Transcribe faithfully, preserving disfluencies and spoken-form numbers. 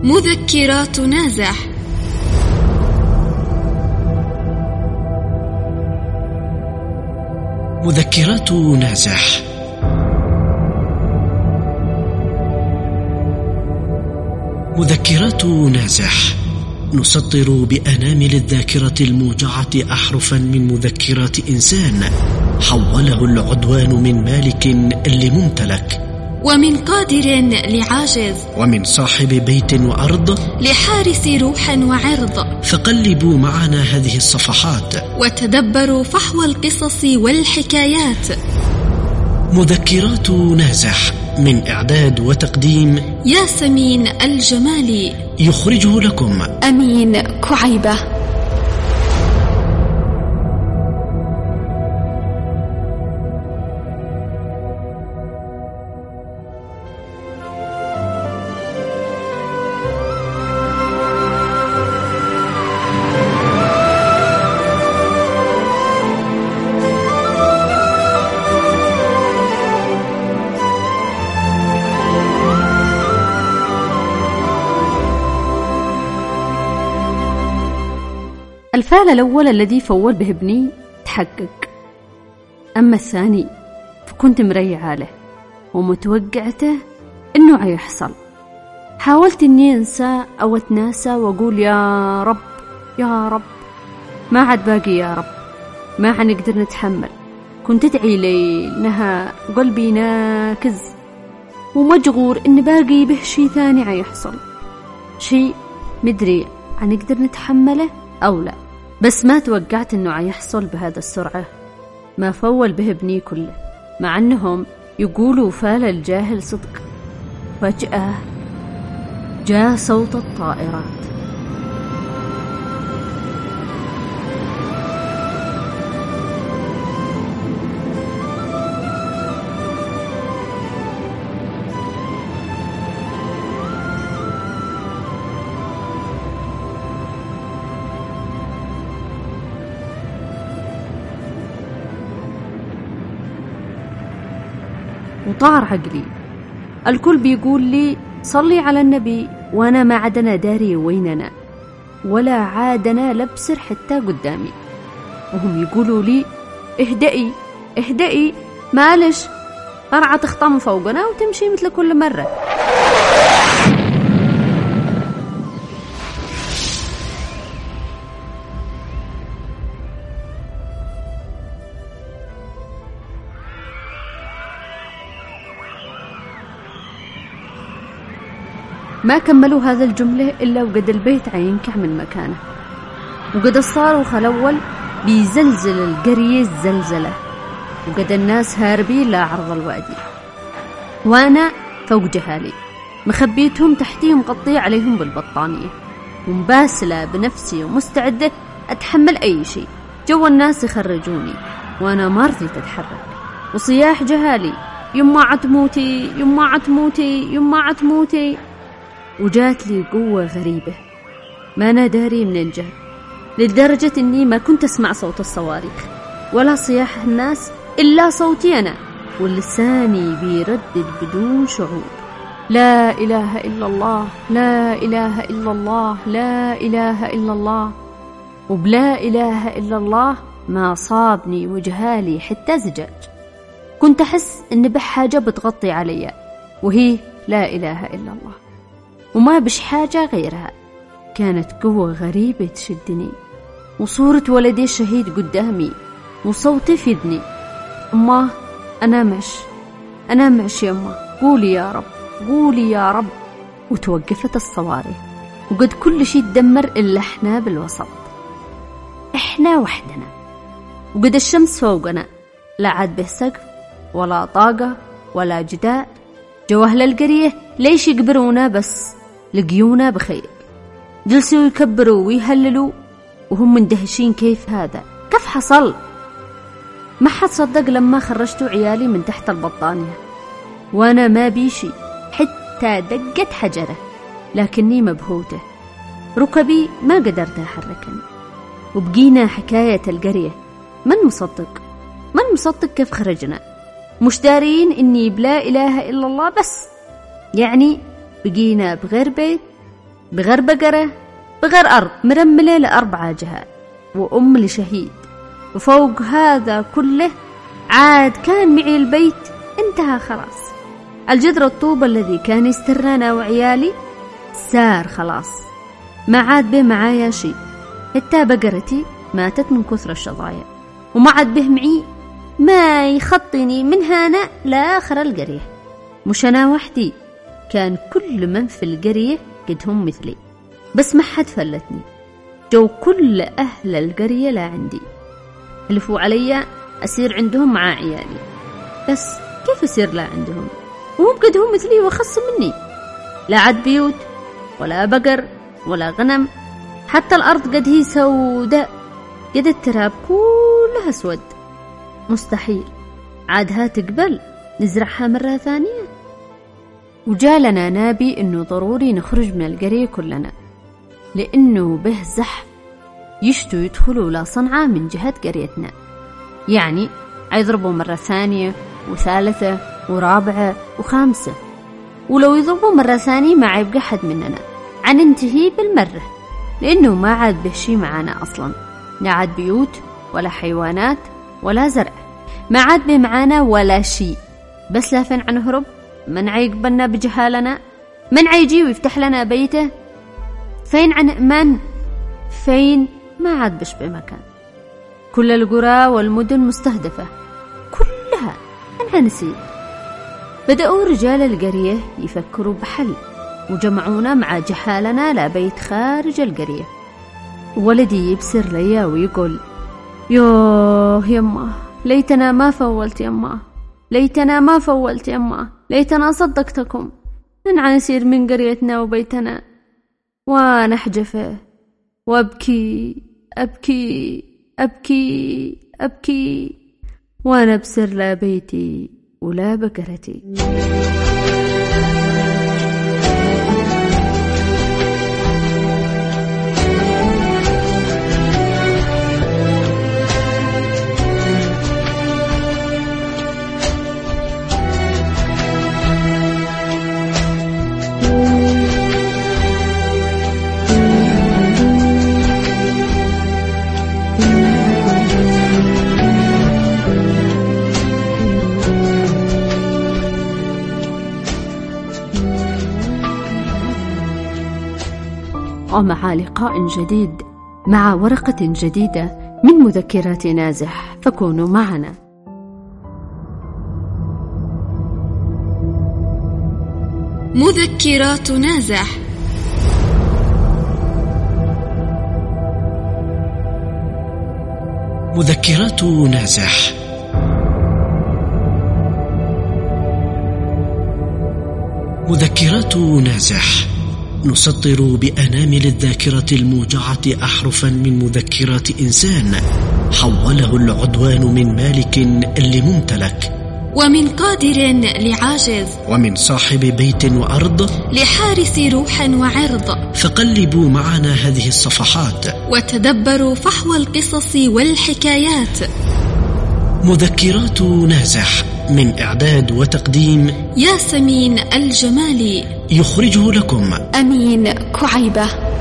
مذكرات نازح. مذكرات نازح. مذكرات نازح. نسطر بأنامل الذاكرة الموجعة أحرفا من مذكرات إنسان حوله العدوان من مالك لممتلك، ومن قادر لعاجز، ومن صاحب بيت وأرض لحارس روح وعرض. فقلبوا معنا هذه الصفحات وتدبروا فحوى القصص والحكايات. مذكرات نازح، من إعداد وتقديم ياسمين الجمالي، يخرجه لكم أمين كعيبة. الفعل الأول الذي فول به ابني تحقق، أما الثاني فكنت مريعة له ومتوقعته إنه عيحصل. حاولت إني أنسى أو أتناسى وأقول يا رب يا رب، ما عاد باقي يا رب، ما حنقدر نتحمل. كنت أدعي ليلها قلبي ناكز ومجغور إن باقي به شي ثاني عيحصل، شي مدري حنقدر نتحمله أو لا. بس ما توقعت إنه عيحصل بهذا السرعة. ما فول به ابني كله، مع أنهم يقولوا فال الجاهل صدق. فجأة جاء صوت الطائرات. وطار عقلي. الكل بيقول لي صلي على النبي، وانا ما عدنا داري ويننا ولا عادنا لبسر حتى قدامي. وهم يقولوا لي اهدئي اهدئي، معلش قرعة تخطم فوقنا وتمشي مثل كل مرة. ما كملوا هذا الجملة إلا وقد البيت عينكع من مكانه، وقد الصاروخ الأول بيزلزل القرية الزلزلة، وقد الناس هاربين لعرض الوادي، وأنا فوق جهالي مخبيتهم تحتي ومغطية عليهم بالبطانية ومباسلة بنفسي ومستعدة أتحمل أي شيء. جو الناس يخرجوني وأنا ما رضيت أتحرك، وصياح جهالي يما عتموتي يما عتموتي يما عتموتي. وجات لي قوة غريبة ما أنا داري من الجهة، لدرجة أني ما كنت أسمع صوت الصواريخ ولا صياح الناس إلا صوتي أنا، ولساني بيردد بدون شعور لا إله إلا الله لا إله إلا الله لا إله إلا الله. وبلا إله إلا الله ما صابني وجهالي حتى زجاج. كنت أحس أن بحاجة بتغطي علي، وهي لا إله إلا الله، وما بش حاجة غيرها. كانت قوة غريبة تشدني، وصورة ولدي الشهيد قدامي، وصوتي في ذني. أما أنا معش أنا معش يا أما، قولي يا رب قولي يا رب. وتوقفت الصواريخ، وقد كل شيء تدمر إلا إحنا بالوسط، إحنا وحدنا. وقد الشمس فوقنا، لا عاد به سقف ولا طاقة ولا جدار. جو أهل القرية ليش يقبرونا بس لقيونا بخير، جلسوا يكبروا ويهللوا وهم مندهشين. كيف هذا؟ كيف حصل؟ ما حد صدق لما خرجتوا عيالي من تحت البطانية وأنا ما بيشي حتى دقت حجرة، لكني مبهوتة. ركبي ما قدرت أحركني. وبقينا حكاية القرية، من مصدق من مصدق كيف خرجنا، مش دارين إني بلا إله إلا الله بس. يعني بقينا بغير بيت بغير بقرة بغير أرض مرملة لأربعة جهات، وأم لشهيد. وفوق هذا كله عاد كان معي البيت انتهى خلاص. الجدر الطوب الذي كان يسترنا وعيالي سار خلاص، ما عاد به معايا شيء. حتى بقرتي ماتت من كثر الشظايا، وما عاد به معي ما يخطني من هنا لآخر القرية. مش أنا وحدي، كان كل من في القرية قد هم مثلي، بس ما حد فلتني. جو كل أهل القرية لا عندي، حلفوا علي أسير عندهم مع عيالي، بس كيف أسير لا عندهم وهم قد هم مثلي وخص مني؟ لا عاد بيوت ولا بقر ولا غنم، حتى الأرض قد هي سوداء، قد التراب كلها اسود. مستحيل عادها تقبل نزرعها مرة ثانية. وجالنا نابي إنه ضروري نخرج من القرية كلنا، لأنه به زحف يشتوا يدخلوا لا صنعاء من جهة قريتنا، يعني يضربوا مرة ثانية وثالثة ورابعة وخامسة، ولو يضربوا مرة ثانية ما يبقى حد مننا، عننتهي بالمرة، لأنه ما عاد به شي معانا أصلا، لا عاد بيوت ولا حيوانات ولا زرع، ما عاد به معانا ولا شي. بس لا فين عنهرب؟ من عيقبلنا بجهالنا؟ من عيجي ويفتح لنا بيته؟ فين عن أمان؟ فين؟ ما عاد بش بمكان. كل القرى والمدن مستهدفة كلها، أنها نسيت. بدأوا رجال القرية يفكروا بحل، وجمعونا مع جحالنا لبيت خارج القرية. ولدي يبصر ليا ويقول: يوه يما، ليتنا ما فولت يما، ليتنا ما فولت يما، ليتنا صدقتكم، ننعى نسير من قريتنا وبيتنا. وانا احجفه وابكي ابكي ابكي ابكي، وانا ابصر لا بيتي ولا بقرتي. ومع لقاء جديد مع ورقة جديدة من مذكرات نازح، فكونوا معنا. مذكرات نازح. مذكرات نازح. مذكرات نازح نسطر بأنامل الذاكرة الموجعة أحرفا من مذكرات إنسان حوله العدوان من مالك لممتلك، ومن قادر لعاجز، ومن صاحب بيت وأرض لحارس روح وعرض. فقلبوا معنا هذه الصفحات وتدبروا فحوى القصص والحكايات. مذكرات نازح، من إعداد وتقديم ياسمين الجمالي، يخرجه لكم أمين كعيبة.